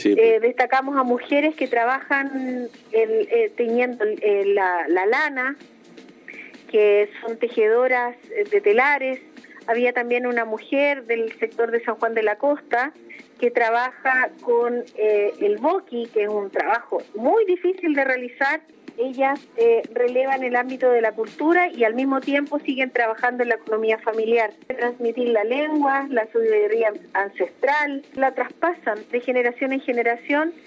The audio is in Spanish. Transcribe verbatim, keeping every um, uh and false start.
Sí. Eh, destacamos a mujeres que trabajan el, eh, teñiendo eh, la, la lana, que son tejedoras de telares. Había también una mujer del sector de San Juan de la Costa que trabaja con eh, el boqui, que es un trabajo muy difícil de realizar. Ellas eh, relevan el ámbito de la cultura y al mismo tiempo siguen trabajando en la economía familiar. Transmitir la lengua, la sabiduría ancestral, la traspasan de generación en generación.